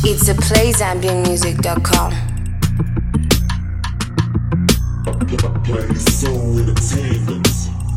It's a playzambianmusic.com. Play soul entertainment.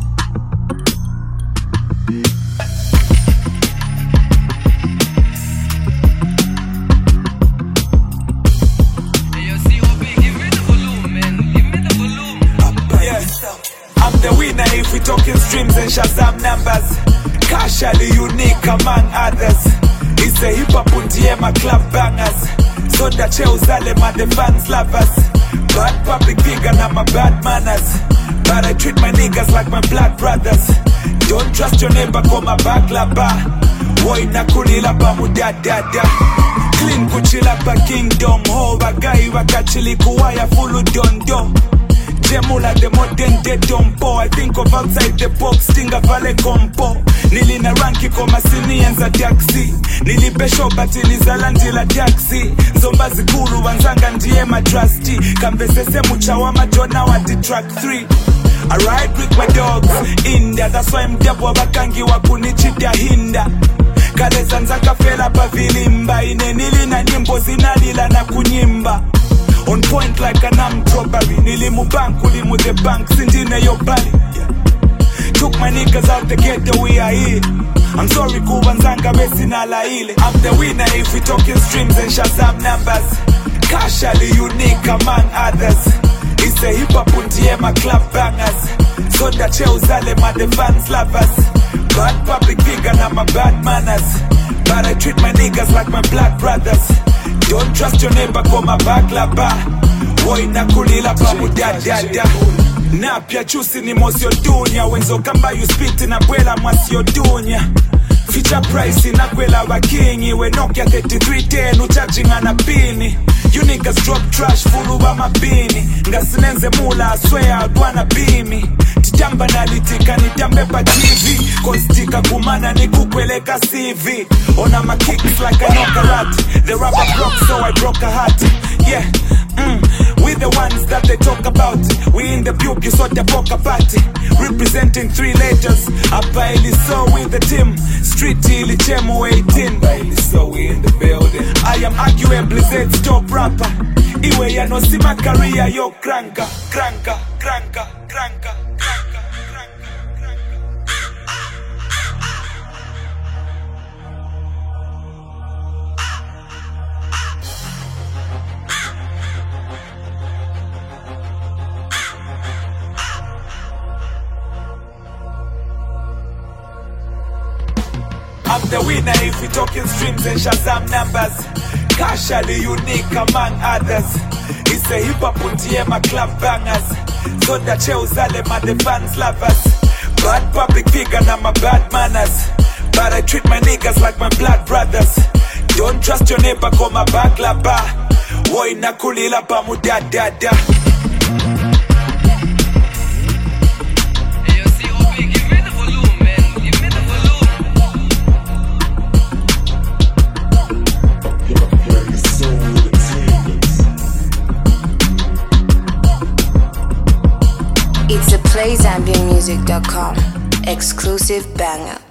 I'm the winner if we talking streams and Shazam numbers. Casually unique among others. It's a hip hop undiema club bangers. So that Cheuzale my the fans lovers. Bad public figure na my bad manners. But I treat my niggas like my blood brothers. Don't trust your neighbor kwa mabaklaba. Boy nakulila pa mudadada. Clean kuchila pa kingdom. Ho bagai wakachili kuwaya fulu dondo. Jemula the modern day dompo. I think of outside the box, tinga vale kompo. Nili na ranki koma sinienza taxi. Nili pesho batiliza landila taxi. Zomba zikuru wanzanga ndiye matrusty. Kambesese muchawa majona wati track 3. I ride with my dogs, India. That's why I'm depo wakangi wakunichita hinda. Kale zanzaka fela pa vilimba. Ine nili na nyimbo zinalila na kunyimba. On point like an armed robbery. Nilimu bank, ulimu the bank, sindine yo bali. Took my niggas out the ghetto, we are here. I'm sorry kubanzanga besi na laile. I'm the winner if we talking streams and Shazam numbers. Casually unique among others. It's a hip hop undiema club bangers. So that Cheuzale my the fans lovers. Bad public figure na my bad manners. But I treat my niggas like my blood brothers. Don't trust your neighbor kwa mabaklaba. Boy nakulila pa mudadada. Napia chusi ni mosio dunya. Wenzo kamba you spit na bwela mwasio dunya. Feature price na kwela wakingi. We Nokia 3310 ucharging anapini. You niggas drop trash fulu wa mabini. Ngasinenze mula I swear I'd wanna be me. Titamba nalitika nitambe pa TV. Konstika kumana ni kukweleka CV. Ona my kicks like a knockarat. The rapper broke so I broke a heart. Yeah, we the ones that they talk about. We in the puke so the poker party. Representing 3 letters. Apa so with the team. Street ili chemo 18. So we in the building. I am arguably Zed's top rapper. Iwe ya no see my career yo cranka. I'm the winner if we talking streams and Shazam numbers. Casually unique among others. It's a hip hop undiema club bangers. So that Cheuzale my the fans lovers. Bad public figure na my bad manners. But I treat my niggas like my blood brothers. Don't trust your neighbor kwa mabaklaba. Boy nakulila pa mudadada. It's a playzambianmusic.com. Exclusive banger.